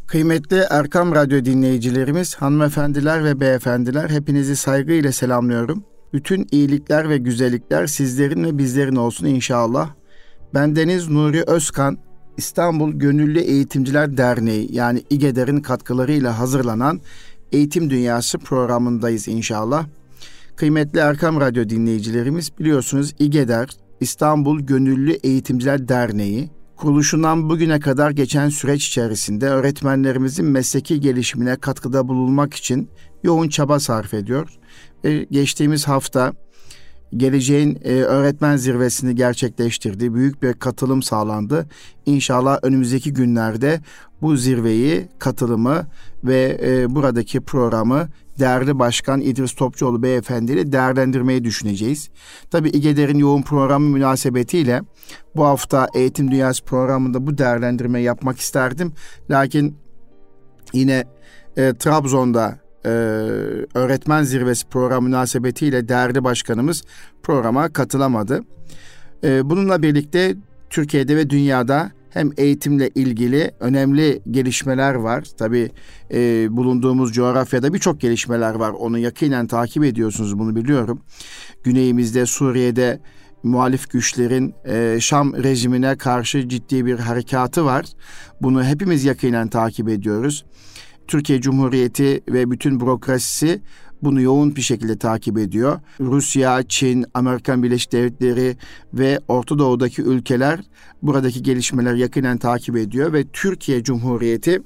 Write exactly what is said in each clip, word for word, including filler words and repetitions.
Kıymetli Erkam Radyo dinleyicilerimiz, hanımefendiler ve beyefendiler, hepinizi saygıyla selamlıyorum. Bütün iyilikler ve güzellikler sizlerin ve bizlerin olsun inşallah. Bendeniz Nuri Özkan, İstanbul Gönüllü Eğitimciler Derneği yani İGEDER'in katkılarıyla hazırlanan Eğitim Dünyası programındayız inşallah. Kıymetli Erkam Radyo dinleyicilerimiz, biliyorsunuz İGEDER, İstanbul Gönüllü Eğitimciler Derneği, kuruluşundan bugüne kadar geçen süreç içerisinde öğretmenlerimizin mesleki gelişimine katkıda bulunmak için yoğun çaba sarf ediyor. E, geçtiğimiz hafta geleceğin e, öğretmen zirvesini gerçekleştirdi. Büyük bir katılım sağlandı. İnşallah önümüzdeki günlerde bu zirveyi, katılımı ve e, buradaki programı değerli Başkan İdris Topçuoğlu Beyefendi ile değerlendirmeyi düşüneceğiz. Tabii İGEDER'in yoğun programı münasebetiyle bu hafta Eğitim Dünyası programında bu değerlendirmeyi yapmak isterdim. Lakin yine e, Trabzon'da e, öğretmen zirvesi programı münasebetiyle değerli başkanımız programa katılamadı. E, bununla birlikte Türkiye'de ve dünyada hem eğitimle ilgili önemli gelişmeler var. Tabii e, bulunduğumuz coğrafyada birçok gelişmeler var. Onu yakinen takip ediyorsunuz, bunu biliyorum. Güneyimizde, Suriye'de muhalif güçlerin e, Şam rejimine karşı ciddi bir harekatı var. Bunu hepimiz yakinen takip ediyoruz. Türkiye Cumhuriyeti ve bütün bürokrasisi bunu yoğun bir şekilde takip ediyor. Rusya, Çin, Amerika Birleşik Devletleri ve Orta Doğu'daki ülkeler buradaki gelişmeleri yakinen takip ediyor ve Türkiye Cumhuriyeti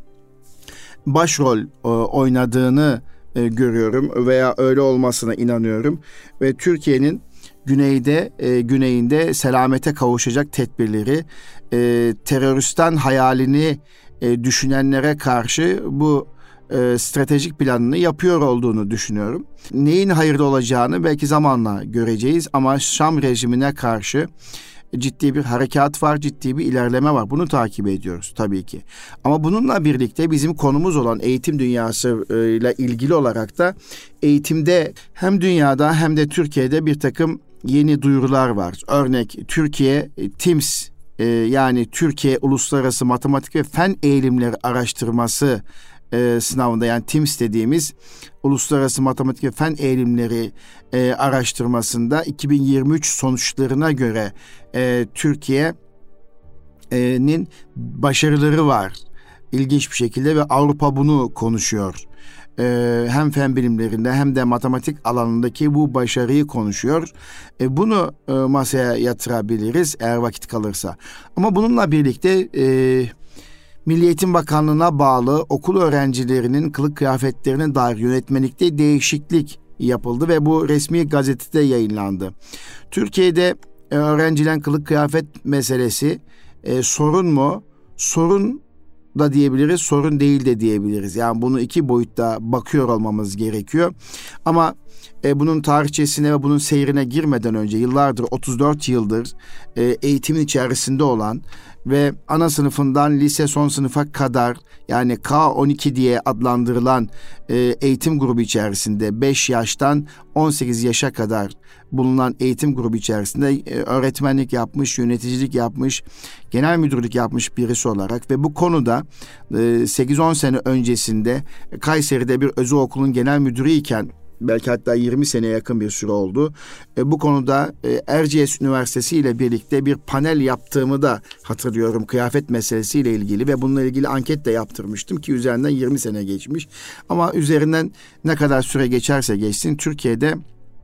başrol e, oynadığını e, görüyorum veya öyle olmasına inanıyorum ve Türkiye'nin güneyde e, güneyinde selamete kavuşacak tedbirleri, e, teröristten hayalini e, düşünenlere karşı bu e, stratejik planını yapıyor olduğunu düşünüyorum. Neyin hayırlı olacağını belki zamanla göreceğiz ama Şam rejimine karşı ciddi bir harekat var, ciddi bir ilerleme var. Bunu takip ediyoruz tabii ki. Ama bununla birlikte bizim konumuz olan eğitim dünyası ile ilgili olarak da eğitimde hem dünyada hem de Türkiye'de bir takım yeni duyurular var. Örnek Türkiye TIMSS e, yani Türkiye Uluslararası Matematik ve Fen Eğilimleri Araştırması e, sınavında, yani TIMSS dediğimiz Uluslararası Matematik ve Fen Eğilimleri e, araştırmasında iki bin yirmi üç sonuçlarına göre e, Türkiye'nin başarıları var. İlginç bir şekilde ve Avrupa bunu konuşuyor. Ee, hem fen bilimlerinde hem de matematik alanındaki bu başarıyı konuşuyor. Ee, bunu e, masaya yatırabiliriz eğer vakit kalırsa. Ama bununla birlikte e, Milli Eğitim Bakanlığı'na bağlı okul öğrencilerinin kılık kıyafetlerine dair yönetmelikte değişiklik yapıldı ve bu resmi gazetede yayınlandı. Türkiye'de e, öğrencilerin kılık kıyafet meselesi e, sorun mu? Sorun da diyebiliriz, sorun değil de diyebiliriz. Yani bunu iki boyutta bakıyor olmamız gerekiyor. Ama e, bunun tarihçesine ve bunun seyrine girmeden önce yıllardır, otuz dört yıldır e, eğitimin içerisinde olan ve ana sınıfından lise son sınıfa kadar, yani K on iki diye adlandırılan e, eğitim grubu içerisinde beş yaştan on sekiz yaşa kadar bulunan eğitim grubu içerisinde e, öğretmenlik yapmış, yöneticilik yapmış, genel müdürlük yapmış birisi olarak ve bu konuda e, sekiz on sene öncesinde Kayseri'de bir özel okulun genel müdürüyken, belki hatta yirmi sene yakın bir süre oldu. E, bu konuda e, Erciyes Üniversitesi ile birlikte bir panel yaptığımı da hatırlıyorum kıyafet meselesiyle ilgili ve bununla ilgili anket de yaptırmıştım ki üzerinden yirmi sene geçmiş. Ama üzerinden ne kadar süre geçerse geçsin Türkiye'de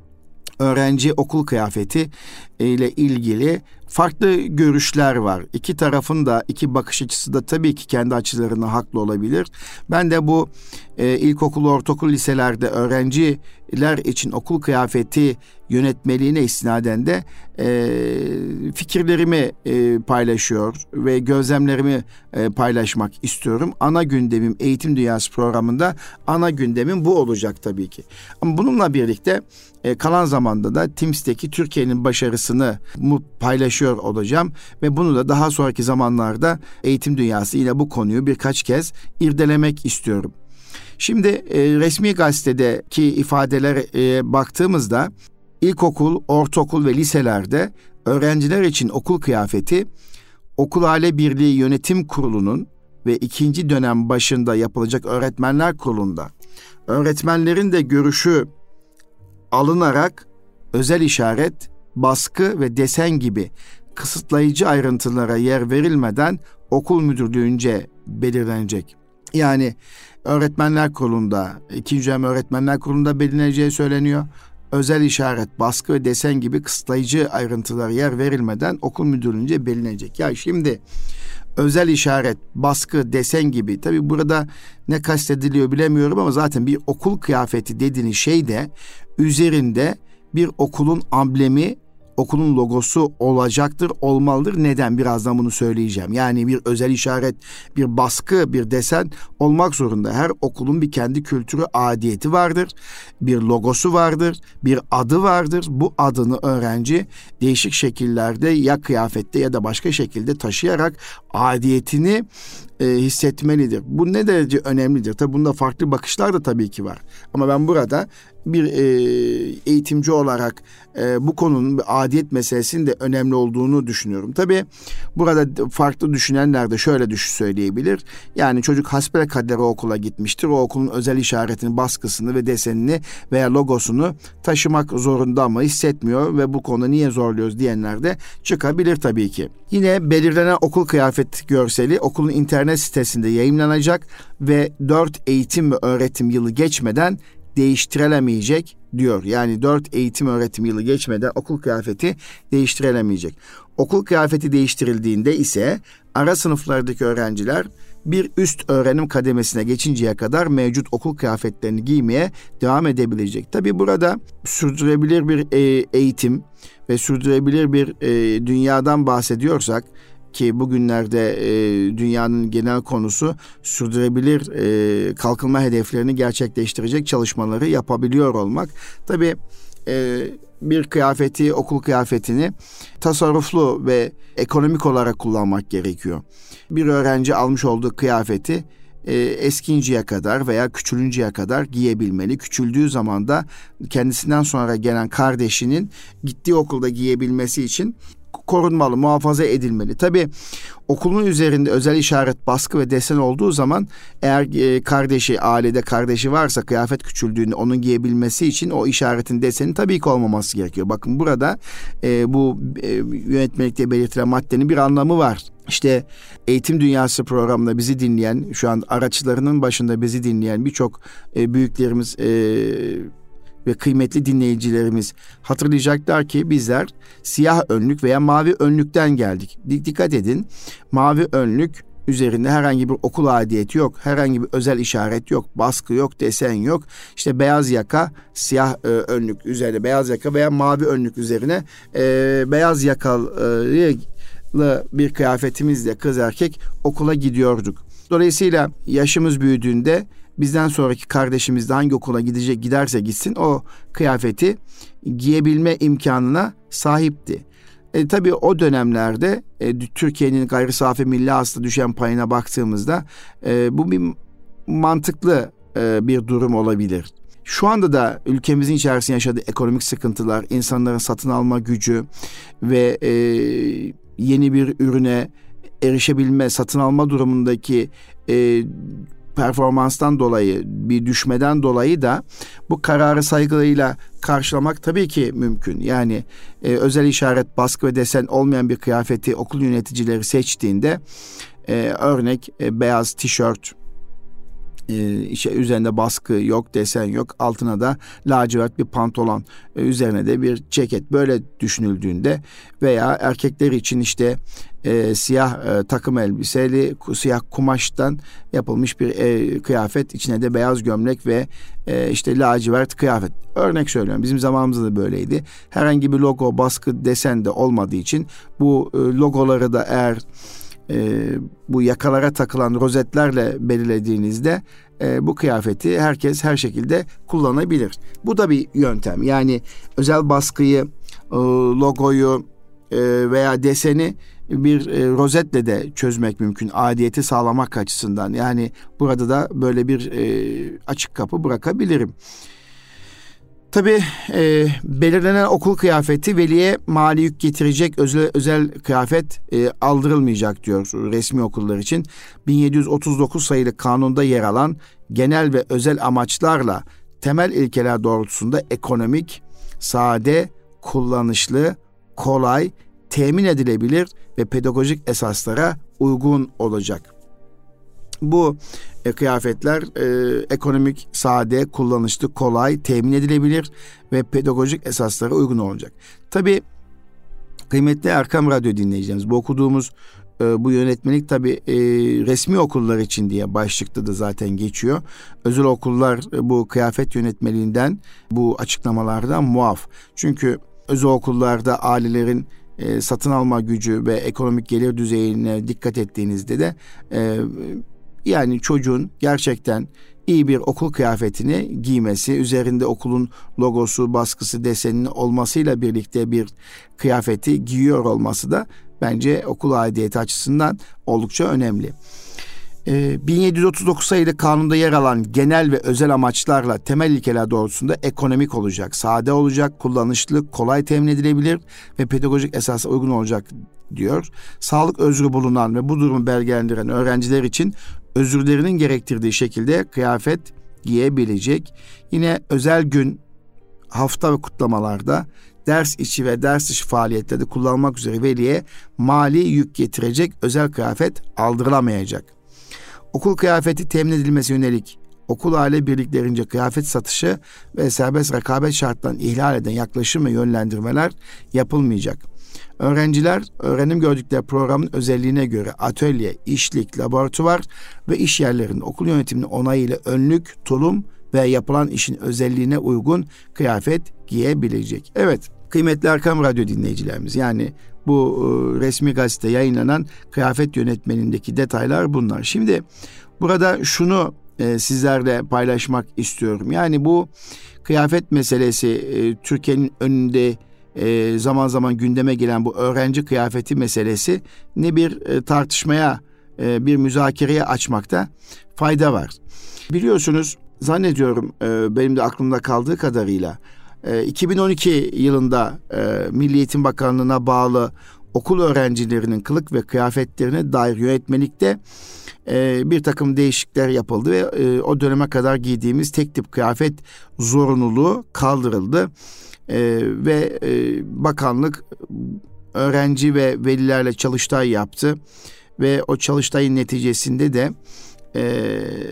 öğrenci okul kıyafeti ile ilgili farklı görüşler var. İki tarafın da, iki bakış açısı da tabii ki kendi açılarına haklı olabilir. Ben de bu e, ilkokul, ortaokul, liselerde öğrenciler için okul kıyafeti yönetmeliğine istinaden de e, fikirlerimi e, paylaşıyor ve gözlemlerimi e, paylaşmak istiyorum. Ana gündemim Eğitim Dünyası programında ana gündemim bu olacak tabii ki. Ama bununla birlikte e, kalan zamanda da TIMSS'teki Türkiye'nin başarısını paylaşıyor olacağım ve bunu da daha sonraki zamanlarda Eğitim Dünyası yine bu konuyu birkaç kez irdelemek istiyorum. Şimdi e, resmi gazetedeki ifadelere e, baktığımızda ilkokul, ortaokul ve liselerde öğrenciler için okul kıyafeti Okul Aile Birliği Yönetim Kurulu'nun ve ikinci dönem başında yapılacak öğretmenler kurulunda öğretmenlerin de görüşü alınarak özel işaret, baskı ve desen gibi kısıtlayıcı ayrıntılara yer verilmeden okul müdürlüğünce belirlenecek. Yani öğretmenler kurulunda, ikinci dönem öğretmenler kurulunda belirleneceği söyleniyor. Özel işaret, baskı ve desen gibi kısıtlayıcı ayrıntılara yer verilmeden okul müdürlüğünce belirlenecek. Ya şimdi özel işaret, baskı, desen gibi, tabii burada ne kastediliyor bilemiyorum ama zaten bir okul kıyafeti dediğiniz şey de üzerinde bir okulun amblemi, okulun logosu olacaktır, olmalıdır. Neden? Birazdan bunu söyleyeceğim. Yani bir özel işaret, bir baskı, bir desen olmak zorunda. Her okulun bir kendi kültürü, adiyeti vardır. Bir logosu vardır, bir adı vardır. Bu adını öğrenci değişik şekillerde ya kıyafette ya da başka şekilde taşıyarak adiyetini e, hissetmelidir. Bu ne derece önemlidir? Tabii bunda farklı bakışlar da tabii ki var. Ama ben burada bir e, eğitimci olarak e, bu konunun adiyet meselesinin de önemli olduğunu düşünüyorum. Tabii burada farklı düşünenler de şöyle düş söyleyebilir. Yani çocuk hasbelkader o okula gitmiştir. O okulun özel işaretini, baskısını ve desenini veya logosunu taşımak zorunda mı, hissetmiyor ve bu konuda niye zorluyoruz diyenler de çıkabilir tabii ki. Yine belirlenen okul kıyafet görseli okulun internet sitesinde yayımlanacak ve dört eğitim ve öğretim yılı geçmeden değiştirilemeyecek diyor. Yani dört eğitim öğretim yılı geçmeden okul kıyafeti değiştirilemeyecek. Okul kıyafeti değiştirildiğinde ise ara sınıflardaki öğrenciler bir üst öğrenim kademesine geçinceye kadar mevcut okul kıyafetlerini giymeye devam edebilecek. Tabii burada sürdürülebilir bir eğitim ve sürdürülebilir bir dünyadan bahsediyorsak, ki bugünlerde e, dünyanın genel konusu sürdürülebilir e, kalkınma hedeflerini gerçekleştirecek çalışmaları yapabiliyor olmak. Tabii e, bir kıyafeti, okul kıyafetini tasarruflu ve ekonomik olarak kullanmak gerekiyor. Bir öğrenci almış olduğu kıyafeti e, eskinceye kadar veya küçülünceye kadar giyebilmeli. Küçüldüğü zaman da kendisinden sonra gelen kardeşinin gittiği okulda giyebilmesi için korunmalı, muhafaza edilmeli. Tabii okulun üzerinde özel işaret, baskı ve desen olduğu zaman eğer e, kardeşi, ailede kardeşi varsa kıyafet küçüldüğünde onun giyebilmesi için o işaretin, desenin tabii ki olmaması gerekiyor. Bakın burada e, bu e, yönetmelikte belirtilen maddenin bir anlamı var. İşte Eğitim Dünyası programında bizi dinleyen, şu an araçlarının başında bizi dinleyen birçok e, büyüklerimiz e, ve kıymetli dinleyicilerimiz hatırlayacaklar ki bizler siyah önlük veya mavi önlükten geldik. Dikkat edin, mavi önlük üzerinde herhangi bir okul adiyeti yok, herhangi bir özel işaret yok, baskı yok, desen yok. İşte beyaz yaka, siyah e, önlük üzerine beyaz yaka veya mavi önlük üzerine e, beyaz yakalı e, bir kıyafetimizle kız erkek okula gidiyorduk. Dolayısıyla yaşımız büyüdüğünde bizden sonraki kardeşimiz de hangi okula gidecek giderse gitsin o kıyafeti giyebilme imkanına sahipti. E, tabii o dönemlerde e, Türkiye'nin gayri safi milli hasıla düşen payına baktığımızda e, bu bir mantıklı e, bir durum olabilir. Şu anda da ülkemizin içerisinde yaşadığı ekonomik sıkıntılar, insanların satın alma gücü ve e, yeni bir ürüne erişebilme, satın alma durumundaki e, performanstan dolayı, bir düşmeden dolayı da bu kararı saygıyla karşılamak tabii ki mümkün. Yani e, özel işaret, baskı ve desen olmayan bir kıyafeti okul yöneticileri seçtiğinde e, örnek e, beyaz tişört, Ee, işte üzerinde baskı yok, desen yok, altına da lacivert bir pantolon, ee, üzerine de bir ceket, böyle düşünüldüğünde veya erkekler için işte e, siyah e, takım elbiseli, siyah kumaştan yapılmış bir e, kıyafet, içine de beyaz gömlek ve e, işte lacivert kıyafet. Örnek söylüyorum, bizim zamanımızda da böyleydi. Herhangi bir logo, baskı, desen de olmadığı için bu e, logoları da eğer E, bu yakalara takılan rozetlerle belirlediğinizde e, bu kıyafeti herkes her şekilde kullanabilir. Bu da bir yöntem. Yani özel baskıyı, e, logoyu e, veya deseni bir e, rozetle de çözmek mümkün. Adiyeti sağlamak açısından. Yani burada da böyle bir e, açık kapı bırakabilirim. Tabii e, belirlenen okul kıyafeti veliye mali yük getirecek özel, özel kıyafet e, aldırılmayacak diyor resmi okullar için. bin yedi yüz otuz dokuz sayılı kanunda yer alan genel ve özel amaçlarla temel ilkeler doğrultusunda ekonomik, sade, kullanışlı, kolay, temin edilebilir ve pedagojik esaslara uygun olacak. Bu e, kıyafetler e, ekonomik, sade, kullanışlı, kolay, temin edilebilir ve pedagojik esaslara uygun olacak. Tabii kıymetli Erkam Radyo dinleyicilerimiz, bu okuduğumuz e, bu yönetmelik tabii e, resmi okullar için diye başlıkta da zaten geçiyor. Özel okullar e, bu kıyafet yönetmeliğinden, bu açıklamalardan muaf. Çünkü özel okullarda ailelerin e, satın alma gücü ve ekonomik gelir düzeyine dikkat ettiğinizde de e, yani çocuğun gerçekten iyi bir okul kıyafetini giymesi, üzerinde okulun logosu, baskısı, deseninin olmasıyla birlikte bir kıyafeti giyiyor olması da bence okul aidiyeti açısından oldukça önemli. Ee, bin yedi yüz otuz dokuz sayılı kanunda yer alan genel ve özel amaçlarla temel ilkeler doğrultusunda ekonomik olacak, sade olacak, kullanışlı, kolay temin edilebilir ve pedagojik esasa uygun olacak diyor. Sağlık özrü bulunan ve bu durumu belgelendiren öğrenciler için özürlerinin gerektirdiği şekilde kıyafet giyebilecek. Yine özel gün, hafta ve kutlamalarda ders içi ve ders dışı faaliyetlerde kullanmak üzere veliye mali yük getirecek özel kıyafet aldırılamayacak. Okul kıyafeti temin edilmesi yönelik okul aile birliklerince kıyafet satışı ve serbest rekabet şartlarını ihlal eden yaklaşım ve yönlendirmeler yapılmayacak. Öğrenciler öğrenim gördükleri programın özelliğine göre atölye, işlik, laboratuvar ve iş yerlerinin okul yönetiminin onayıyla önlük, tulum ve yapılan işin özelliğine uygun kıyafet giyebilecek. Evet, kıymetli Erkam Radyo dinleyicilerimiz, yani bu e, resmi gazete yayınlanan kıyafet yönetmenindeki detaylar bunlar. Şimdi burada şunu e, sizlerle paylaşmak istiyorum. Yani bu kıyafet meselesi e, Türkiye'nin önünde e, zaman zaman gündeme gelen bu öğrenci kıyafeti meselesi ne bir e, tartışmaya, e, bir müzakereye açmakta fayda var. Biliyorsunuz, zannediyorum e, benim de aklımda kaldığı kadarıyla e, iki bin on iki yılında e, Milli Eğitim Bakanlığı'na bağlı okul öğrencilerinin kılık ve kıyafetlerine dair yönetmelikte e, bir takım değişiklikler yapıldı ve e, o döneme kadar giydiğimiz tek tip kıyafet zorunluluğu kaldırıldı. E, ve e, bakanlık öğrenci ve velilerle çalıştay yaptı ve o çalıştayın neticesinde de e,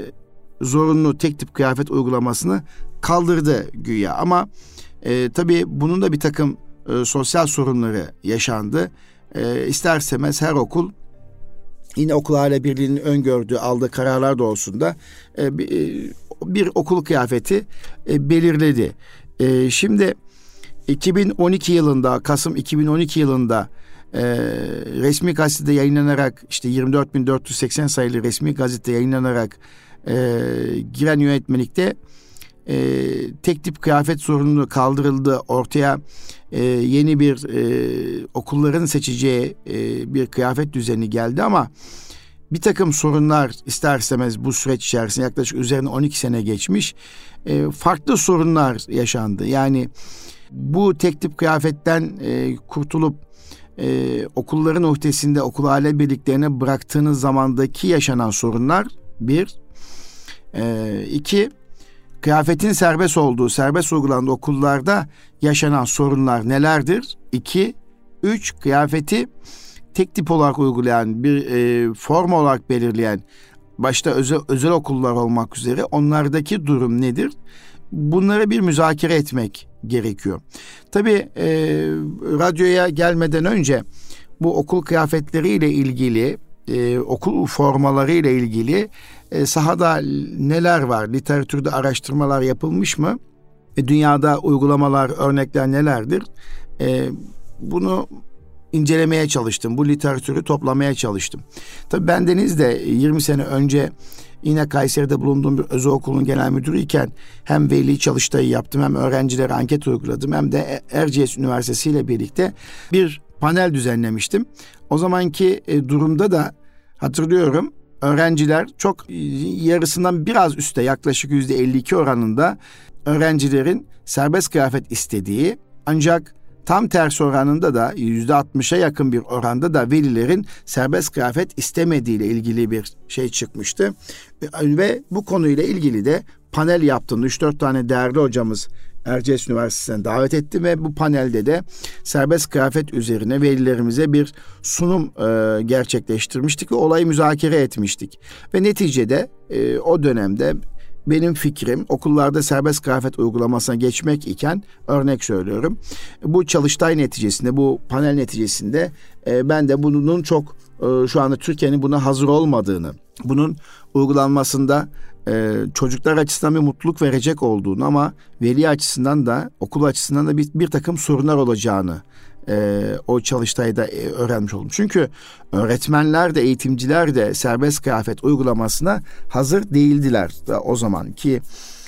zorunlu tek tip kıyafet uygulamasını kaldırdı güya. Ama e, tabii bunun da bir takım e, sosyal sorunları yaşandı. E, ister istemez her okul, yine okul aile birliğinin öngördüğü, aldığı kararlar doğrultusunda e, bir, e, bir okul kıyafeti e, belirledi. E, şimdi iki bin on iki yılında, Kasım iki bin on iki yılında e, resmi gazetede yayınlanarak, işte yirmi dört bin dört yüz seksen sayılı resmi gazetede yayınlanarak e, giren yönetmelikte e, tek tip kıyafet zorunluluğu kaldırıldı. Ortaya e, yeni bir e, okulların seçeceği e, bir kıyafet düzeni geldi ama bir takım sorunlar ister istemez bu süreç içerisinde, yaklaşık üzerine on iki sene geçmiş, e, farklı sorunlar yaşandı. Yani bu tek tip kıyafetten e, kurtulup e, okulların uhdesinde okul aile birliklerine bıraktığınız zamandaki yaşanan sorunlar bir. E, iki, kıyafetin serbest olduğu, serbest uygulandığı okullarda yaşanan sorunlar nelerdir? İki. Üç, kıyafeti tek tip olarak uygulayan, bir e, forma olarak belirleyen, başta özel, özel okullar olmak üzere onlardaki durum nedir? Bunları bir müzakere etmek gerekiyor. Tabii e, radyoya gelmeden önce bu okul kıyafetleriyle ilgili, e, okul formalarıyla ilgili e, sahada neler var? Literatürde araştırmalar yapılmış mı? E, dünyada uygulamalar, örnekler nelerdir? E, bunu incelemeye çalıştım. Bu literatürü toplamaya çalıştım. Tabii bendeniz de yirmi sene önce yine Kayseri'de bulunduğum bir özel okulun genel müdürüyken hem veli çalıştayı yaptım, hem öğrencilere anket uyguladım, hem de Erciyes Üniversitesi ile birlikte bir panel düzenlemiştim. O zamanki e, durumda da hatırlıyorum, öğrenciler çok yarısından biraz üstte, yaklaşık yüzde elli iki oranında öğrencilerin serbest kıyafet istediği, ancak tam tersi oranında da yüzde altmışa yakın bir oranda da velilerin serbest kıyafet istemediğiyle ilgili bir şey çıkmıştı. Ve bu konuyla ilgili de panel yaptım. üç dört tane değerli hocamız Erciyes Üniversitesi'ne davet ettim ve bu panelde de serbest kıyafet üzerine velilerimize bir sunum e, gerçekleştirmiştik ve olayı müzakere etmiştik. Ve neticede e, o dönemde benim fikrim okullarda serbest kıyafet uygulamasına geçmek iken, örnek söylüyorum, bu çalıştay neticesinde, bu panel neticesinde e, ben de bunun çok e, şu anda Türkiye'nin buna hazır olmadığını, bunun uygulanmasında e, çocuklar açısından bir mutluluk verecek olduğunu ama veli açısından da okul açısından da bir, bir takım sorunlar olacağını e, o çalıştayda e, öğrenmiş oldum. Çünkü öğretmenler de eğitimciler de serbest kıyafet uygulamasına hazır değildiler da o zaman ki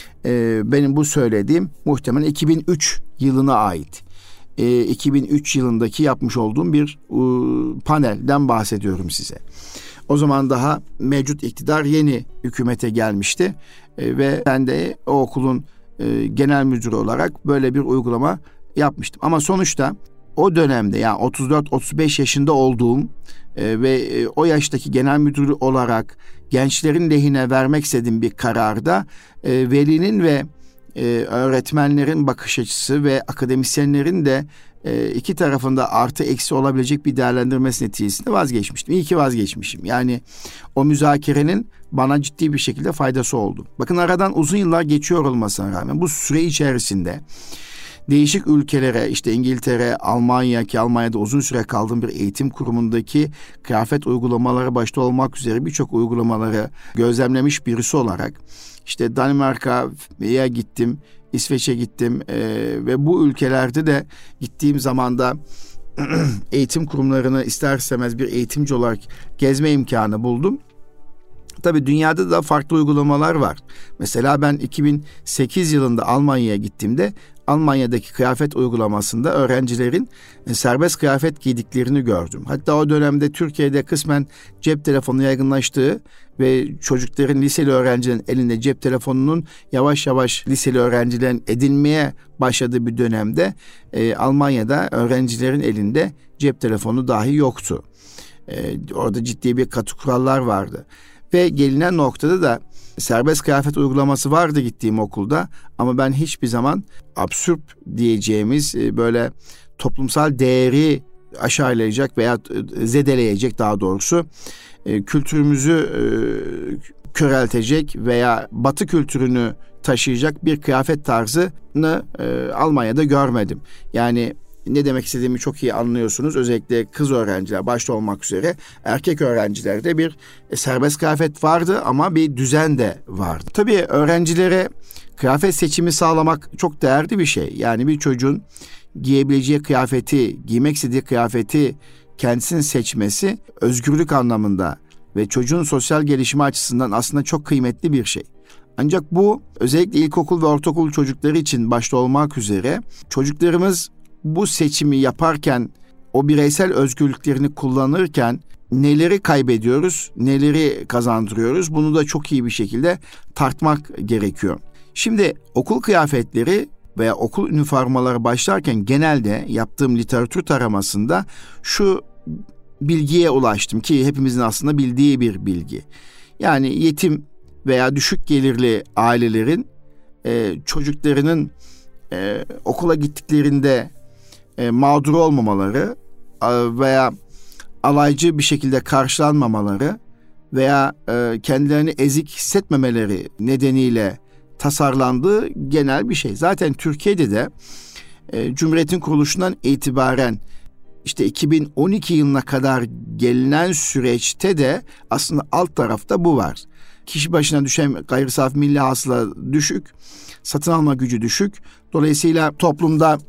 e, benim bu söylediğim muhtemelen iki bin üç yılına ait. E, iki bin üç yılındaki yapmış olduğum bir e, panelden bahsediyorum size. O zaman daha mevcut iktidar yeni hükümete gelmişti e, ve ben de o okulun e, genel müdürü olarak böyle bir uygulama yapmıştım. Ama sonuçta o dönemde, yani otuz dört otuz beş yaşında olduğum e, ve e, o yaştaki genel müdürü olarak gençlerin lehine vermek istediğim bir kararda e, velinin ve e, öğretmenlerin bakış açısı ve akademisyenlerin de e, iki tarafında artı eksi olabilecek bir değerlendirmesi neticesinde vazgeçmiştim. İyi ki vazgeçmişim. Yani o müzakerenin bana ciddi bir şekilde faydası oldu. Bakın, aradan uzun yıllar geçiyor olmasına rağmen bu süre içerisinde değişik ülkelere, işte İngiltere, Almanya, ki Almanya'da uzun süre kaldığım bir eğitim kurumundaki kıyafet uygulamaları başta olmak üzere birçok uygulamaları gözlemlemiş birisi olarak işte Danimarka'ya gittim, İsveç'e gittim e, ve bu ülkelerde de gittiğim zamanda eğitim kurumlarını ister istemez bir eğitimci olarak gezme imkanı buldum. Tabii dünyada da farklı uygulamalar var. Mesela ben iki bin sekiz yılında Almanya'ya gittiğimde Almanya'daki kıyafet uygulamasında öğrencilerin serbest kıyafet giydiklerini gördüm. Hatta o dönemde Türkiye'de kısmen cep telefonu yaygınlaştığı ve çocukların, liseli öğrencilerin elinde cep telefonunun yavaş yavaş liseli öğrencilerin edinmeye başladığı bir dönemde e, Almanya'da öğrencilerin elinde cep telefonu dahi yoktu. E, orada ciddi bir katı kurallar vardı. Ve gelinen noktada da serbest kıyafet uygulaması vardı gittiğim okulda ama ben hiçbir zaman absürt diyeceğimiz böyle toplumsal değeri aşağılayacak veya zedeleyecek, daha doğrusu kültürümüzü köreltecek veya Batı kültürünü taşıyacak bir kıyafet tarzını Almanya'da görmedim. Yani ne demek istediğimi çok iyi anlıyorsunuz. Özellikle kız öğrenciler başta olmak üzere erkek öğrencilerde bir serbest kıyafet vardı ama bir düzen de vardı. Tabii öğrencilere kıyafet seçimi sağlamak çok değerli bir şey. Yani bir çocuğun giyebileceği kıyafeti, giymek istediği kıyafeti kendisinin seçmesi özgürlük anlamında ve çocuğun sosyal gelişimi açısından aslında çok kıymetli bir şey. Ancak bu özellikle ilkokul ve ortaokul çocukları için başta olmak üzere çocuklarımız bu seçimi yaparken, o bireysel özgürlüklerini kullanırken neleri kaybediyoruz, neleri kazandırıyoruz, bunu da çok iyi bir şekilde tartmak gerekiyor. Şimdi okul kıyafetleri veya okul üniformaları başlarken genelde yaptığım literatür taramasında şu bilgiye ulaştım ki hepimizin aslında bildiği bir bilgi. Yani yetim veya düşük gelirli ailelerin e, çocuklarının e, okula gittiklerinde E, mağdur olmamaları veya alaycı bir şekilde karşılanmamaları veya e, kendilerini ezik hissetmemeleri nedeniyle tasarlandığı genel bir şey. Zaten Türkiye'de de e, Cumhuriyet'in kuruluşundan itibaren işte iki bin on iki yılına kadar gelinen süreçte de aslında alt tarafta bu var. Kişi başına düşen gayri safi milli hasıla düşük, satın alma gücü düşük. Dolayısıyla toplumda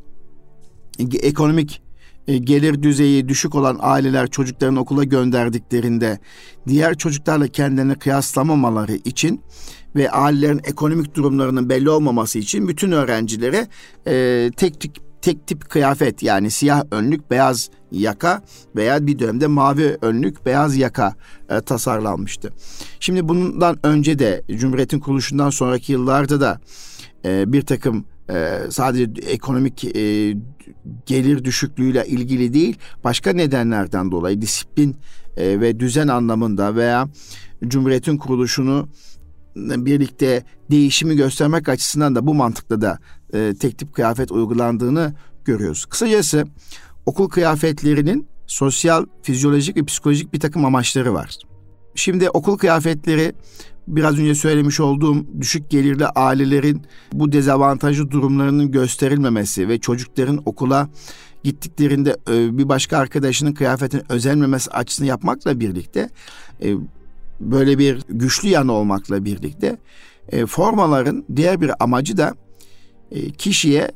ekonomik gelir düzeyi düşük olan aileler çocuklarını okula gönderdiklerinde diğer çocuklarla kendilerini kıyaslamamaları için ve ailelerin ekonomik durumlarının belli olmaması için bütün öğrencilere e, tek tük tek tip kıyafet, yani siyah önlük, beyaz yaka veya bir dönemde mavi önlük, beyaz yaka e, tasarlanmıştı. Şimdi bundan önce de Cumhuriyet'in kuruluşundan sonraki yıllarda da e, bir takım e, sadece ekonomik e, gelir düşüklüğüyle ilgili değil, başka nedenlerden dolayı disiplin e, ve düzen anlamında veya Cumhuriyet'in kuruluşunu birlikte değişimi göstermek açısından da bu mantıkla da e, tek tip kıyafet uygulandığını görüyoruz. Kısacası okul kıyafetlerinin sosyal, fizyolojik ve psikolojik bir takım amaçları var. Şimdi okul kıyafetleri, biraz önce söylemiş olduğum düşük gelirli ailelerin bu dezavantajlı durumlarının gösterilmemesi ve çocukların okula gittiklerinde bir başka arkadaşının kıyafetine özenmemesi açısını yapmakla birlikte, böyle bir güçlü yanı olmakla birlikte formaların diğer bir amacı da kişiye,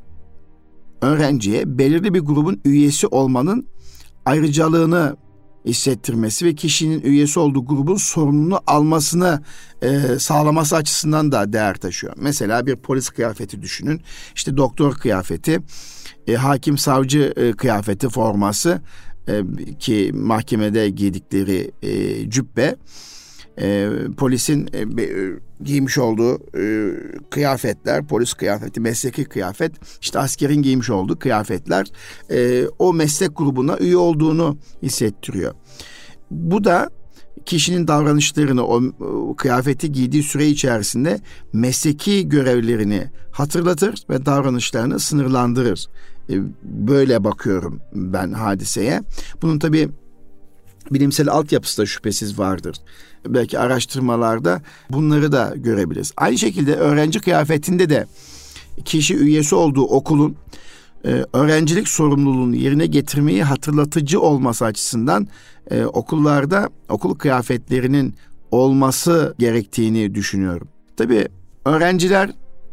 öğrenciye belirli bir grubun üyesi olmanın ayrıcalığını hissettirmesi ve kişinin üyesi olduğu grubun sorumluluğunu almasını e, sağlaması açısından da değer taşıyor. Mesela bir polis kıyafeti düşünün, işte doktor kıyafeti, e, hakim savcı e, kıyafeti, forması e, ki mahkemede giydikleri e, cübbe, e, polisin e, giymiş olduğu e, kıyafetler, polis kıyafeti, mesleki kıyafet, işte askerin giymiş olduğu kıyafetler e, o meslek grubuna üye olduğunu hissettiriyor. Bu da kişinin davranışlarını, o, o kıyafeti giydiği süre içerisinde mesleki görevlerini hatırlatır ve davranışlarını sınırlandırır. E, böyle bakıyorum ben hadiseye. Bunun tabii bilimsel altyapısı da şüphesiz vardır. Belki araştırmalarda bunları da görebiliriz. Aynı şekilde öğrenci kıyafetinde de kişi üyesi olduğu okulun e, öğrencilik sorumluluğunu yerine getirmeyi hatırlatıcı olması açısından e, okullarda okul kıyafetlerinin olması gerektiğini düşünüyorum. Tabii öğrenciler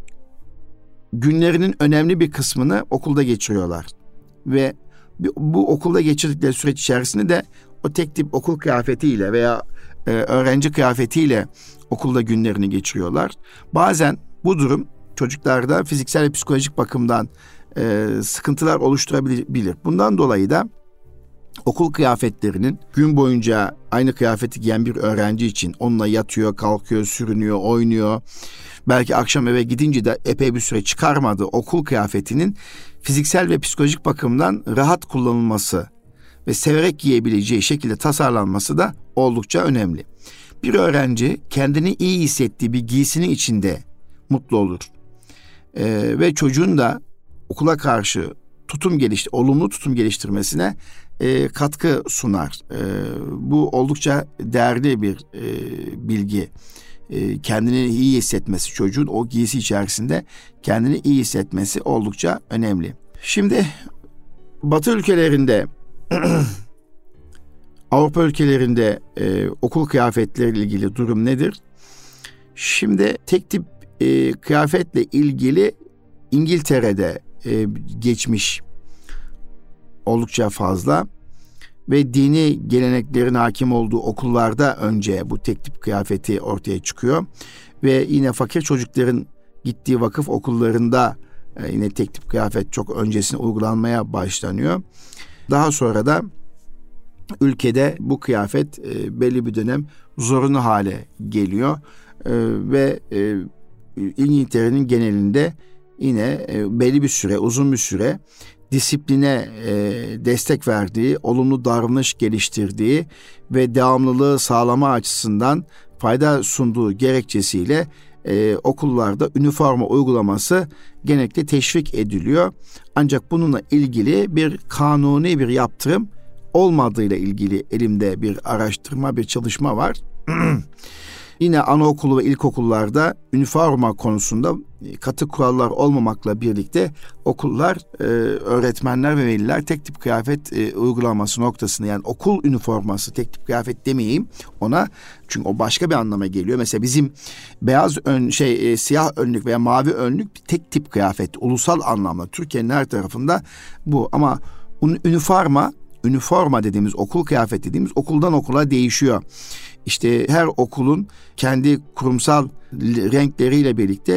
günlerinin önemli bir kısmını okulda geçiriyorlar ve bu okulda geçirdikleri süreç içerisinde de o tek tip okul kıyafetiyle veya e, öğrenci kıyafetiyle okulda günlerini geçiriyorlar. Bazen bu durum çocuklarda fiziksel ve psikolojik bakımdan e, sıkıntılar oluşturabilir. Bundan dolayı da okul kıyafetlerinin gün boyunca aynı kıyafeti giyen bir öğrenci için onunla yatıyor, kalkıyor, sürünüyor, oynuyor. Belki akşam eve gidince de epey bir süre çıkarmadığı okul kıyafetinin fiziksel ve psikolojik bakımdan rahat kullanılması ve severek giyebileceği şekilde tasarlanması da oldukça önemli. Bir öğrenci kendini iyi hissettiği bir giysinin içinde mutlu olur. Ee, ve çocuğun da okula karşı tutum geliştir, olumlu tutum geliştirmesine e, katkı sunar. E, bu oldukça değerli bir e, bilgi. E, kendini iyi hissetmesi, çocuğun o giysi içerisinde kendini iyi hissetmesi oldukça önemli. Şimdi Batı ülkelerinde, Avrupa ülkelerinde e, okul kıyafetleriyle ilgili durum nedir? Şimdi tek tip e, kıyafetle ilgili İngiltere'de e, geçmiş oldukça fazla ve dini geleneklerin hakim olduğu okullarda önce bu tek tip kıyafeti ortaya çıkıyor ve yine fakir çocukların gittiği vakıf okullarında e, yine tek tip kıyafet çok öncesine uygulanmaya başlanıyor. Daha sonra da ülkede bu kıyafet e, belli bir dönem zorunlu hale geliyor e, ve e, İngiltere'nin genelinde yine e, belli bir süre, uzun bir süre disipline e, destek verdiği, olumlu davranış geliştirdiği ve devamlılığı sağlama açısından fayda sunduğu gerekçesiyle e, okullarda üniforma uygulaması genellikle teşvik ediliyor. Ancak bununla ilgili bir kanuni bir yaptırım olmadığıyla ilgili elimde bir araştırma, bir çalışma var. Yine anaokulu ve ilkokullarda üniforma konusunda katı kurallar olmamakla birlikte okullar, e, öğretmenler ve veliler tek tip kıyafet e, uygulaması noktasında, yani okul üniforması, tek tip kıyafet demeyeyim ona, çünkü o başka bir anlama geliyor. Mesela bizim beyaz ön şey e, siyah önlük veya mavi önlük tek tip kıyafet ulusal anlamda Türkiye'nin her tarafında bu, ama üniforma üniforma dediğimiz, okul kıyafet dediğimiz okuldan okula değişiyor. İşte her okulun kendi kurumsal renkleriyle birlikte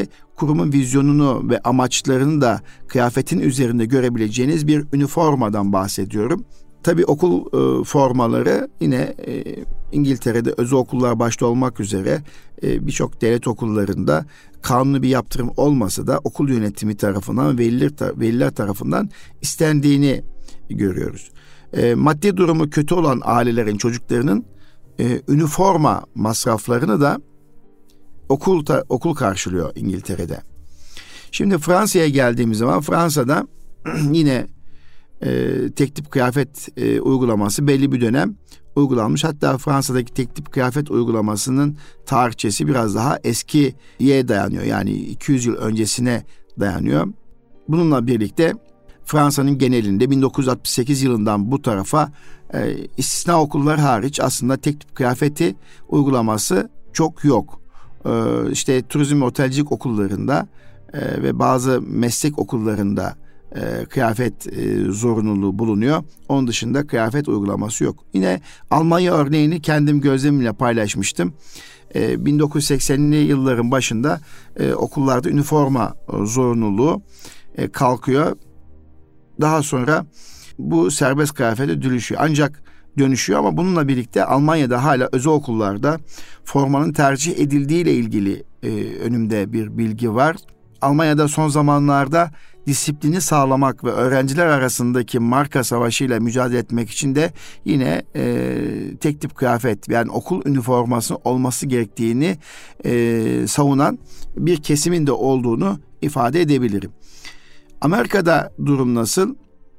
kurumun vizyonunu ve amaçlarını da kıyafetin üzerinde görebileceğiniz bir üniformadan bahsediyorum. Tabii okul e, formaları yine e, İngiltere'de özel okullar başta olmak üzere e, birçok devlet okullarında kanuni bir yaptırım olmasa da okul yönetimi tarafından, veliler, veliler tarafından istendiğini görüyoruz. E, maddi durumu kötü olan ailelerin çocuklarının e, üniforma masraflarını da okul ta, okul karşılıyor İngiltere'de. Şimdi Fransa'ya geldiğimiz zaman Fransa'da yine e, tek tip kıyafet e, uygulaması belli bir dönem uygulanmış. Hatta Fransa'daki tek tip kıyafet uygulamasının tarihçesi biraz daha eskiye dayanıyor. Yani iki yüz yıl öncesine dayanıyor. Bununla birlikte Fransa'nın genelinde bin dokuz yüz altmış sekiz yılından bu tarafa e, istisna okullar hariç aslında tek tip kıyafeti uygulaması çok yok. E, işte turizm ve otelcilik okullarında e, ve bazı meslek okullarında e, kıyafet e, zorunluluğu bulunuyor. Onun dışında kıyafet uygulaması yok. Yine Almanya örneğini kendim gözlemimle paylaşmıştım. E, bin dokuz yüz seksenli yılların başında e, okullarda üniforma e, zorunluluğu e, kalkıyor. Daha sonra bu serbest kıyafete dönüşüyor. Ancak dönüşüyor ama bununla birlikte Almanya'da hala özel okullarda formanın tercih edildiğiyle ilgili e, önümde bir bilgi var. Almanya'da son zamanlarda disiplini sağlamak ve öğrenciler arasındaki marka savaşıyla mücadele etmek için de yine e, tek tip kıyafet yani okul üniforması olması gerektiğini e, savunan bir kesimin de olduğunu ifade edebilirim. Amerika'da durum nasıl?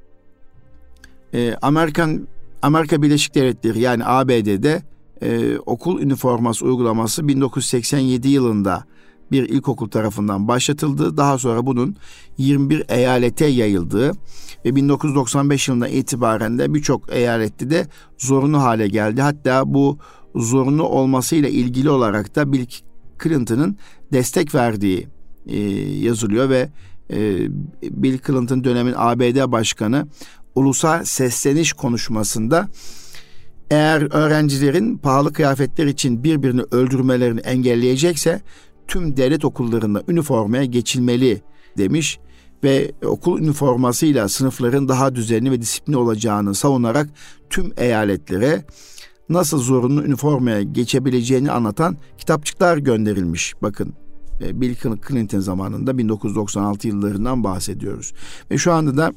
Ee, Amerikan Amerika Birleşik Devletleri yani A B D'de e, okul üniforması uygulaması bin dokuz yüz seksen yedi yılında bir ilkokul tarafından başlatıldı. Daha sonra bunun yirmi bir eyalete yayıldığı ve bin dokuz yüz doksan beş yılından itibaren de birçok eyalette de zorunlu hale geldi. Hatta bu zorunlu olmasıyla ilgili olarak da Bill Clinton'ın destek verdiği e, yazılıyor ve Bill Clinton dönemin A B D Başkanı ulusal sesleniş konuşmasında eğer öğrencilerin pahalı kıyafetler için birbirini öldürmelerini engelleyecekse tüm devlet okullarında üniformaya geçilmeli demiş ve okul üniformasıyla sınıfların daha düzenli ve disiplinli olacağını savunarak tüm eyaletlere nasıl zorunlu üniformaya geçebileceğini anlatan kitapçıklar gönderilmiş. Bakın. Bill Clinton zamanında bin dokuz yüz doksan altı yıllarından bahsediyoruz. Ve şu anda da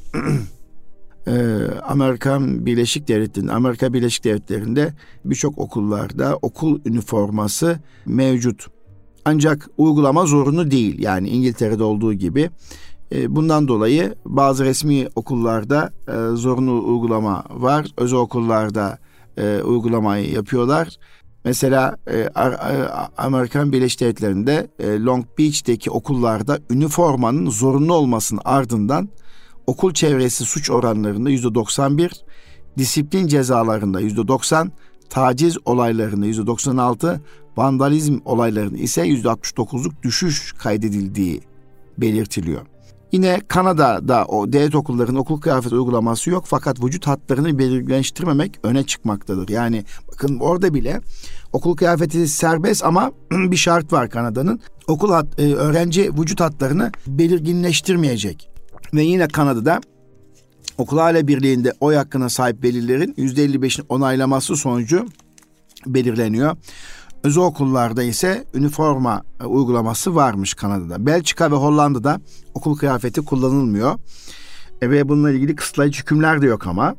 Amerika Birleşik Devletleri'nin Amerika Birleşik Devletleri'nde birçok okullarda okul üniforması mevcut. Ancak uygulama zorunlu değil. Yani İngiltere'de olduğu gibi. Bundan dolayı bazı resmi okullarda zorunlu uygulama var. Özel okullarda uygulamayı yapıyorlar. Mesela e, Amerikan Birleşik Devletleri'nde e, Long Beach'teki okullarda üniformanın zorunlu olmasının ardından okul çevresi suç oranlarında yüzde doksan bir, disiplin cezalarında yüzde doksan, taciz olaylarında yüzde doksan altı, vandalizm olaylarında ise yüzde altmış dokuzluk düşüş kaydedildiği belirtiliyor. Yine Kanada'da o devlet okullarının okul kıyafet uygulaması yok fakat vücut hatlarını belirginleştirmemek öne çıkmaktadır. Yani bakın orada bile okul kıyafeti serbest ama bir şart var Kanada'nın. Okul hat, e, öğrenci vücut hatlarını belirginleştirmeyecek. Ve yine Kanada'da okul aile birliğinde oy hakkına sahip velilerin yüzde elli beşin onaylaması sonucu belirleniyor. Özel okullarda ise üniforma uygulaması varmış Kanada'da. Belçika ve Hollanda'da okul kıyafeti kullanılmıyor. E ve bununla ilgili kısıtlayıcı hükümler de yok ama.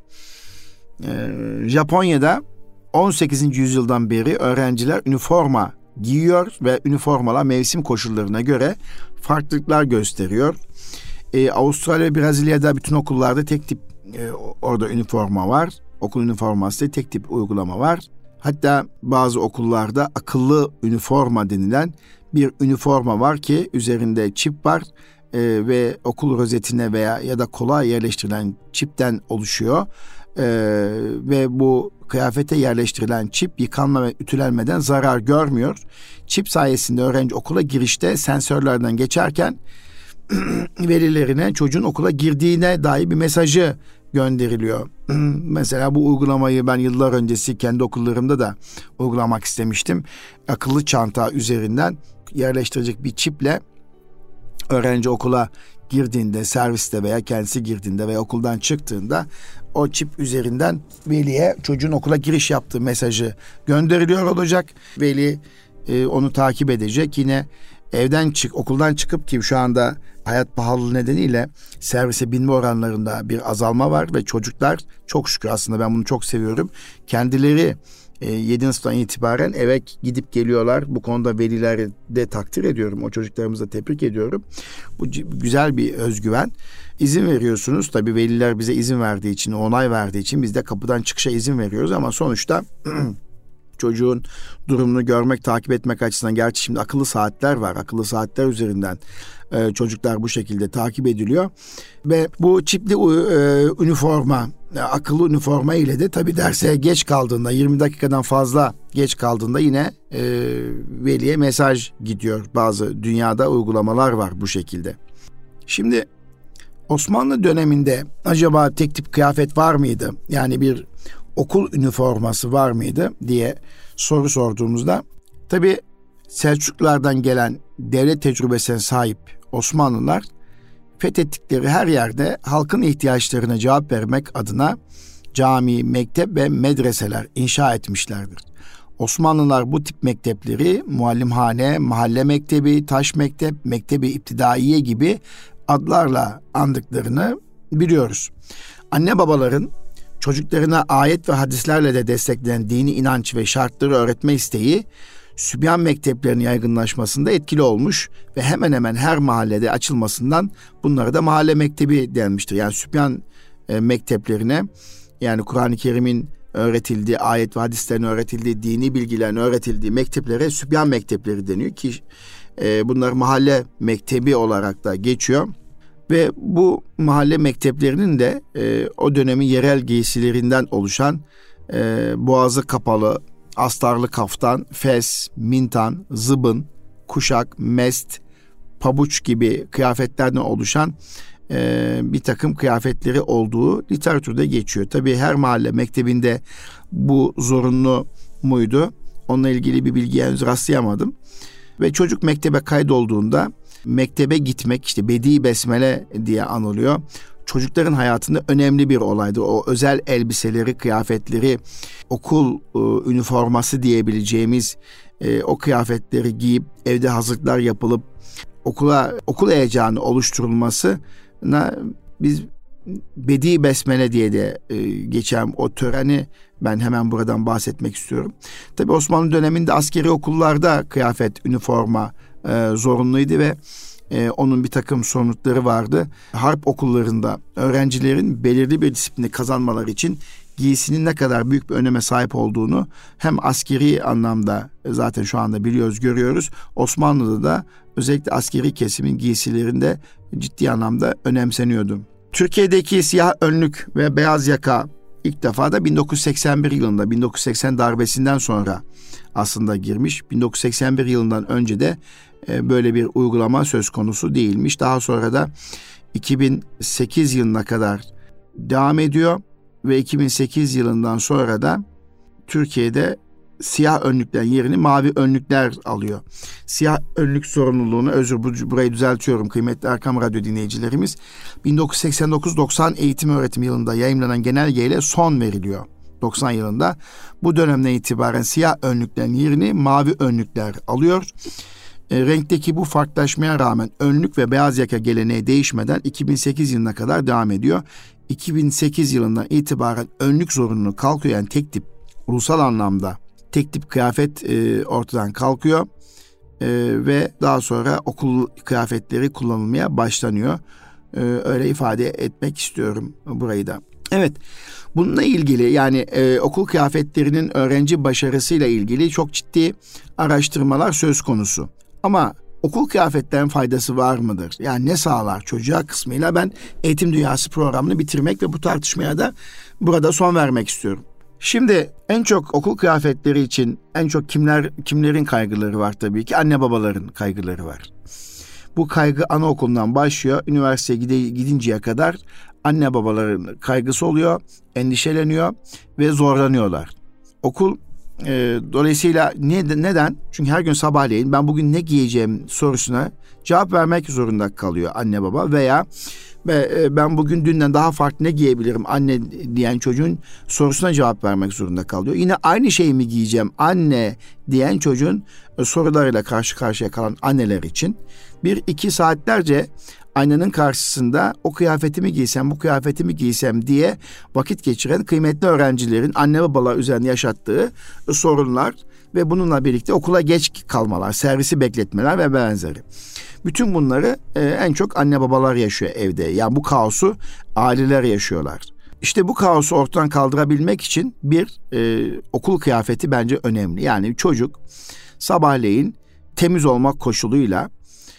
E, Japonya'da on sekizinci yüzyıldan beri öğrenciler üniforma giyiyor ve üniformalar mevsim koşullarına göre farklılıklar gösteriyor. E, Avustralya ve Brezilya'da bütün okullarda tek tip e, orada üniforma var. Okul üniforması tek tip uygulama var. Hatta bazı okullarda akıllı üniforma denilen bir üniforma var ki üzerinde çip var e, ve okul rozetine veya ya da kola yerleştirilen çipten oluşuyor. E, ve bu kıyafete yerleştirilen çip yıkanma ve ütülenmeden zarar görmüyor. Çip sayesinde öğrenci okula girişte sensörlerden geçerken velilerine çocuğun okula girdiğine dair bir mesajı gönderiliyor. Mesela bu uygulamayı ben yıllar öncesi kendi okullarımda da uygulamak istemiştim. Akıllı çanta üzerinden yerleştirecek bir çiple Öğrenci okula girdiğinde, serviste veya kendisi girdiğinde veya okuldan çıktığında o çip üzerinden veliye çocuğun okula giriş yaptığı mesajı gönderiliyor olacak. Veli e, onu takip edecek. Yine evden çık, okuldan çıkıp ki şu anda hayat pahalılığı nedeniyle servise binme oranlarında bir azalma var ve çocuklar çok şükür, aslında ben bunu çok seviyorum, kendileri e, yedinci sınıftan itibaren eve gidip geliyorlar. Bu konuda velileri de takdir ediyorum. O çocuklarımızı da tebrik ediyorum. Bu güzel bir özgüven. İzin veriyorsunuz. Tabii veliler bize izin verdiği için, onay verdiği için biz de kapıdan çıkışa izin veriyoruz ama sonuçta çocuğun durumunu görmek, takip etmek açısından, gerçi şimdi akıllı saatler var. Akıllı saatler üzerinden e, çocuklar bu şekilde takip ediliyor. Ve bu çipli e, üniforma, e, akıllı üniforma ile de tabii derse geç kaldığında, yirmi dakikadan fazla geç kaldığında yine e, veliye mesaj gidiyor. Bazı dünyada uygulamalar var bu şekilde. Şimdi Osmanlı döneminde acaba tek tip kıyafet var mıydı? Yani bir okul üniforması var mıydı diye soru sorduğumuzda, tabii Selçuklulardan gelen devlet tecrübesine sahip Osmanlılar fethettikleri her yerde halkın ihtiyaçlarına cevap vermek adına cami, mektep ve medreseler inşa etmişlerdir. Osmanlılar bu tip mektepleri muallimhane, mahalle mektebi, taş mektep, mektebi iptidaiye gibi adlarla andıklarını biliyoruz. Anne babaların çocuklarına ayet ve hadislerle de desteklenen dini inanç ve şartları öğretme isteği Sübyan mekteplerinin yaygınlaşmasında etkili olmuş ve hemen hemen her mahallede açılmasından bunlara da mahalle mektebi denmiştir. Yani Sübyan e, mekteplerine, yani Kur'an-ı Kerim'in öğretildiği, ayet ve hadislerin öğretildiği, dini bilgilerin öğretildiği mekteplere Sübyan mektepleri deniyor ki e, bunlar mahalle mektebi olarak da geçiyor. Ve bu mahalle mekteplerinin de e, o dönemin yerel giysilerinden oluşan e, boğazı kapalı, astarlı kaftan, fes, mintan, zıbın, kuşak, mest, pabuç gibi kıyafetlerden oluşan e, bir takım kıyafetleri olduğu literatürde geçiyor. Tabii her mahalle mektebinde bu zorunlu muydu? Onunla ilgili bir bilgiye henüz rastlayamadım. Ve çocuk mektebe kaydolduğunda mektebe gitmek, işte bedi besmele diye anılıyor, çocukların hayatında önemli bir olaydır. O özel elbiseleri, kıyafetleri, okul e, üniforması diyebileceğimiz e, o kıyafetleri giyip evde hazırlıklar yapılıp okula okul heyecanı oluşturulmasına biz bedi besmele diye de e, geçen o töreni ben hemen buradan bahsetmek istiyorum. Tabii Osmanlı döneminde askeri okullarda kıyafet, üniforma e, zorunluydu ve e, onun bir takım sorumlulukları vardı. Harp okullarında öğrencilerin belirli bir disiplini kazanmaları için giysinin ne kadar büyük bir öneme sahip olduğunu hem askeri anlamda zaten şu anda biliyoruz, görüyoruz. Osmanlı'da da özellikle askeri kesimin giysilerinde ciddi anlamda önemseniyordu. Türkiye'deki siyah önlük ve beyaz yaka ilk defa da bin dokuz yüz seksen bir yılında, bin dokuz yüz seksen darbesinden sonra aslında girmiş. bin dokuz yüz seksen bir yılından önce de e, böyle bir uygulama söz konusu değilmiş. Daha sonra da iki bin sekiz yılına kadar devam ediyor ve iki bin sekiz yılından sonra da Türkiye'de siyah önlüklerin yerini mavi önlükler alıyor. Siyah önlük zorunluluğunu, özür burayı düzeltiyorum kıymetli Erkam Radyo dinleyicilerimiz, bin dokuz yüz seksen dokuz doksan eğitim öğretim yılında yayımlanan genelgeyle son veriliyor. doksan yılında bu dönemden itibaren siyah önlüklerin yerini mavi önlükler alıyor. E, renkteki bu farklılaşmaya rağmen önlük ve beyaz yaka geleneği değişmeden iki bin sekiz yılına kadar devam ediyor. iki bin sekiz yılından itibaren önlük zorunluluğu kalkıyor, yani tek tip, ulusal anlamda tek tip kıyafet e, ortadan kalkıyor e, ve daha sonra okul kıyafetleri kullanılmaya başlanıyor. E, öyle ifade etmek istiyorum burayı da. Evet, bununla ilgili yani e, okul kıyafetlerinin öğrenci başarısıyla ilgili çok ciddi araştırmalar söz konusu. Ama okul kıyafetlerin faydası var mıdır? Yani ne sağlar çocuğa kısmıyla ben Eğitim Dünyası programını bitirmek ve bu tartışmaya da burada son vermek istiyorum. Şimdi en çok okul kıyafetleri için en çok kimler kimlerin kaygıları var tabii ki? Anne babaların kaygıları var. Bu kaygı anaokulundan başlıyor. Üniversiteye gide, gidinceye kadar anne babaların kaygısı oluyor, endişeleniyor ve zorlanıyorlar. Okul E, dolayısıyla ne, neden? Çünkü her gün sabahleyin ben bugün ne giyeceğim sorusuna cevap vermek zorunda kalıyor anne baba veya ben bugün dünden daha farklı ne giyebilirim anne diyen çocuğun sorusuna cevap vermek zorunda kalıyor. Yine aynı şeyi mi giyeceğim anne diyen çocuğun sorularıyla karşı karşıya kalan anneler için bir iki saatlerce aynanın karşısında o kıyafetimi giysem bu kıyafetimi giysem diye vakit geçiren kıymetli öğrencilerin anne babalar üzerine yaşattığı sorunlar ve bununla birlikte okula geç kalmalar, servisi bekletmeler ve benzeri. Bütün bunları e, en çok anne babalar yaşıyor evde. Yani bu kaosu aileler yaşıyorlar. İşte bu kaosu ortadan kaldırabilmek için bir e, okul kıyafeti bence önemli. Yani çocuk sabahleyin temiz olmak koşuluyla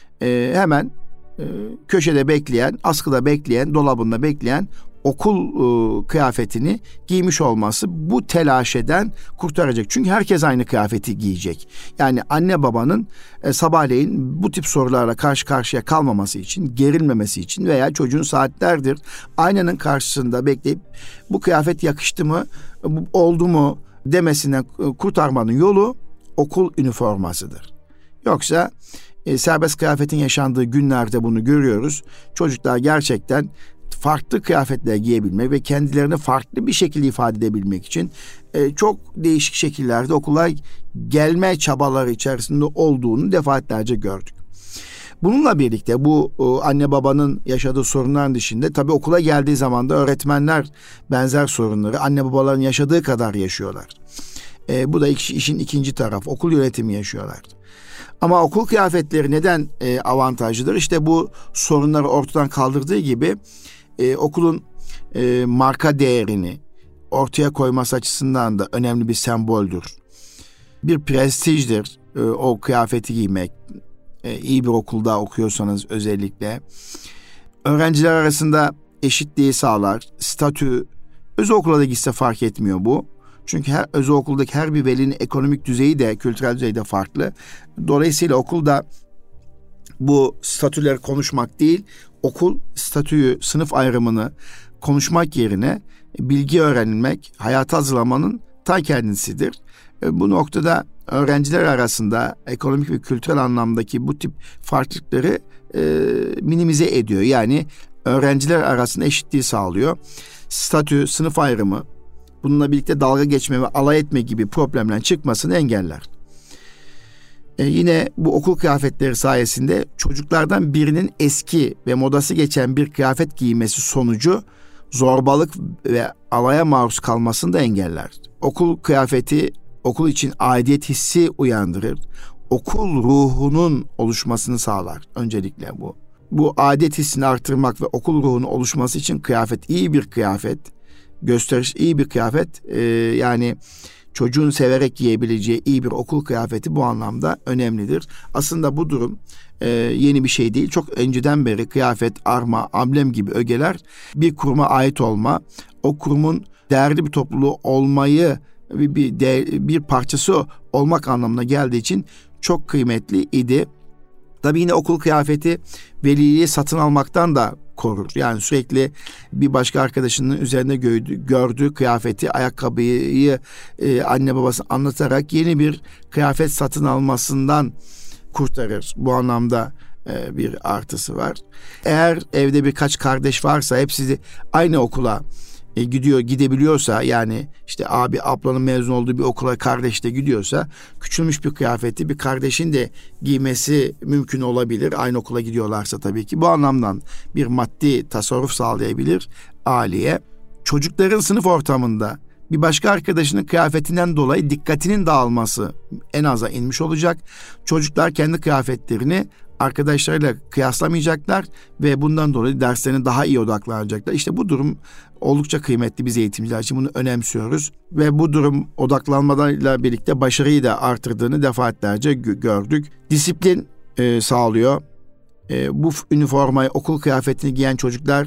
e, hemen e, köşede bekleyen, askıda bekleyen, dolabında bekleyen okul e, kıyafetini giymiş olması bu telaşeden kurtaracak. Çünkü herkes aynı kıyafeti giyecek. Yani anne babanın e, sabahleyin bu tip sorularla karşı karşıya kalmaması için, gerilmemesi için veya çocuğun saatlerdir aynanın karşısında bekleyip bu kıyafet yakıştı mı, oldu mu demesinden kurtarmanın yolu okul üniformasıdır. Yoksa e, serbest kıyafetin yaşandığı günlerde bunu görüyoruz. Çocuklar gerçekten farklı kıyafetler giyebilmek ve kendilerini farklı bir şekilde ifade edebilmek için e, çok değişik şekillerde okula gelme çabaları içerisinde olduğunu defaatlerce gördük. Bununla birlikte bu e, anne babanın yaşadığı sorunların dışında tabii okula geldiği zaman da öğretmenler benzer sorunları anne babaların yaşadığı kadar yaşıyorlar. E, bu da iş, işin ikinci tarafı, okul yönetimi yaşıyorlar. Ama okul kıyafetleri neden e, avantajlıdır? İşte bu sorunları ortadan kaldırdığı gibi e, okulun e, marka değerini ortaya koyması açısından da önemli bir semboldür. Bir prestijdir e, o kıyafeti giymek. E, iyi bir okulda okuyorsanız özellikle. Öğrenciler arasında eşitliği sağlar. Statü, özel okula da gitse fark etmiyor bu. Çünkü her özel okuldaki her bir velinin ekonomik düzeyi de kültürel düzeyi de farklı. Dolayısıyla okulda bu statüleri konuşmak değil, okul statüyü, sınıf ayrımını konuşmak yerine bilgi öğrenilmek, hayata hazırlamanın ta kendisidir. Bu noktada öğrenciler arasında ekonomik ve kültürel anlamdaki bu tip farklılıkları e, minimize ediyor. Yani öğrenciler arasında eşitliği sağlıyor. Statü, sınıf ayrımı, bununla birlikte dalga geçme ve alay etme gibi problemler çıkmasını engeller. Ee, yine bu okul kıyafetleri sayesinde çocuklardan birinin eski ve modası geçen bir kıyafet giymesi sonucu zorbalık ve alaya maruz kalmasını da engeller. Okul kıyafeti okul için aidiyet hissi uyandırır. Okul ruhunun oluşmasını sağlar öncelikle bu. Bu aidiyet hissini artırmak ve okul ruhunun oluşması için kıyafet, iyi bir kıyafet, gösteriş iyi bir kıyafet e, yani çocuğun severek giyebileceği iyi bir okul kıyafeti bu anlamda önemlidir. Aslında bu durum e, yeni bir şey değil. Çok önceden beri kıyafet, arma, amblem gibi ögeler bir kuruma ait olma, o kurumun değerli bir topluluğu olmayı bir, bir, de, bir parçası olmak anlamına geldiği için çok kıymetli idi. Tabii yine okul kıyafeti veliliği satın almaktan da korur. Yani sürekli bir başka arkadaşının üzerinde gördüğü, gördüğü kıyafeti, ayakkabıyı e, anne babası anlatarak yeni bir kıyafet satın almasından kurtarır. Bu anlamda e, bir artısı var. Eğer evde birkaç kardeş varsa hepsi de aynı okula e, gidiyor, gidebiliyorsa, yani işte abi ablanın mezun olduğu bir okula kardeş de gidiyorsa küçülmüş bir kıyafeti bir kardeşin de giymesi mümkün olabilir. Aynı okula gidiyorlarsa tabii ki. Bu anlamdan bir maddi tasarruf sağlayabilir aileye. Çocukların sınıf ortamında bir başka arkadaşının kıyafetinden dolayı dikkatinin dağılması en aza inmiş olacak. Çocuklar kendi kıyafetlerini arkadaşlarıyla kıyaslamayacaklar ve bundan dolayı derslerine daha iyi odaklanacaklar. İşte bu durum oldukça kıymetli, biz eğitimciler için bunu önemsiyoruz. Ve bu durum odaklanmalarıyla birlikte başarıyı da artırdığını defaatlerce gördük. Disiplin e, sağlıyor. E, bu üniformayı, okul kıyafetini giyen çocuklar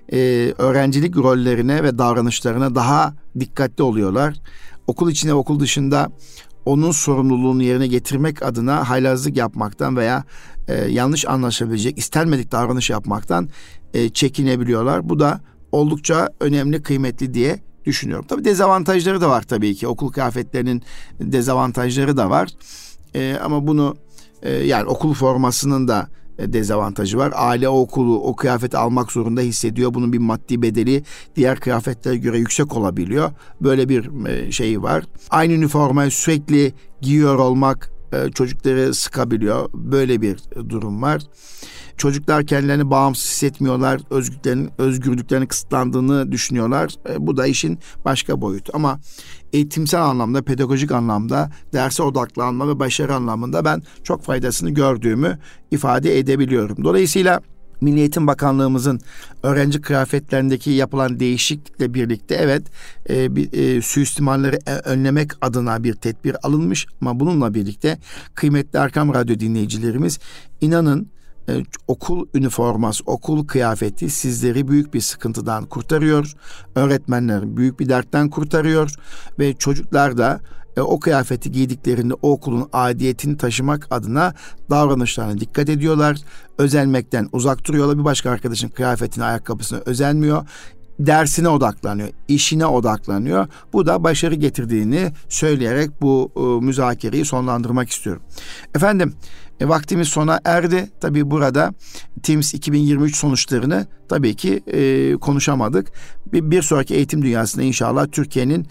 e, öğrencilik rollerine ve davranışlarına daha dikkatli oluyorlar. Okul içinde ve okul dışında onun sorumluluğunu yerine getirmek adına haylazlık yapmaktan veya e, yanlış anlaşılabilecek, istenmedik davranış yapmaktan e, çekinebiliyorlar. Bu da oldukça önemli, kıymetli diye düşünüyorum. Tabii dezavantajları da var tabii ki. Okul kıyafetlerinin dezavantajları da var. E, ama bunu e, yani okul formasının da dezavantajı var. Aile o okulu o kıyafeti almak zorunda hissediyor. Bunun bir maddi bedeli diğer kıyafetlere göre yüksek olabiliyor. Böyle bir şey var. Aynı üniformayı sürekli giyiyor olmak çocukları sıkabiliyor. Böyle bir durum var. Çocuklar kendilerini bağımsız hissetmiyorlar. Özgürlüklerini, özgürlüklerini kısıtlandığını düşünüyorlar. Bu da işin başka boyutu. Ama eğitimsel anlamda, pedagojik anlamda, derse odaklanma ve başarı anlamında ben çok faydasını gördüğümü ifade edebiliyorum. Dolayısıyla Milli Eğitim Bakanlığımızın öğrenci kıyafetlerindeki yapılan değişiklikle birlikte evet e, bir, e, suistimalleri önlemek adına bir tedbir alınmış ama bununla birlikte kıymetli Erkam Radyo dinleyicilerimiz, inanın e, okul üniforması, okul kıyafeti sizleri büyük bir sıkıntıdan kurtarıyor. Öğretmenler büyük bir dertten kurtarıyor ve çocuklar da E, o kıyafeti giydiklerinde o okulun aidiyetini taşımak adına davranışlarına dikkat ediyorlar. Özenmekten uzak duruyorlar. Bir başka arkadaşın kıyafetine, ayakkabısına özenmiyor. Dersine odaklanıyor, işine odaklanıyor. Bu da başarı getirdiğini söyleyerek bu e, müzakereyi sonlandırmak istiyorum. Efendim, e, vaktimiz sona erdi. Tabii burada TIMSS iki bin yirmi üç sonuçlarını tabii ki e, konuşamadık. Bir, bir sonraki eğitim dünyasında inşallah Türkiye'nin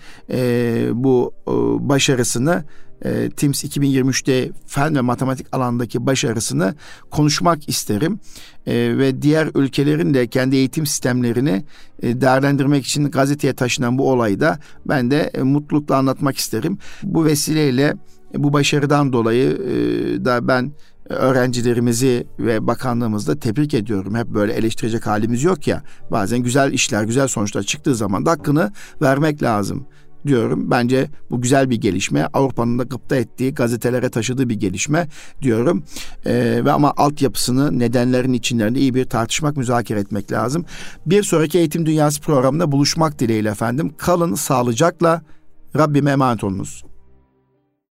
e, bu e, başarısını, e, TIMSS iki bin yirmi üçte fen ve matematik alandaki başarısını konuşmak isterim. E, ve diğer ülkelerin de kendi eğitim sistemlerini e, değerlendirmek için gazeteye taşınan bu olayı da ben de e, mutlulukla anlatmak isterim. Bu vesileyle e, bu başarıdan dolayı e, da ben öğrencilerimizi ve bakanlığımızı tebrik ediyorum. Hep böyle eleştirecek halimiz yok ya. Bazen güzel işler, güzel sonuçlar çıktığı zaman da hakkını vermek lazım diyorum. Bence bu güzel bir gelişme. Avrupa'nın da gıpta ettiği, gazetelere taşıdığı bir gelişme diyorum. Ee, ve ama altyapısını, nedenlerin içinlerinde iyi bir tartışmak, müzakere etmek lazım. Bir sonraki Eğitim Dünyası programında buluşmak dileğiyle efendim. Kalın sağlıcakla. Rabbime emanet olunuz.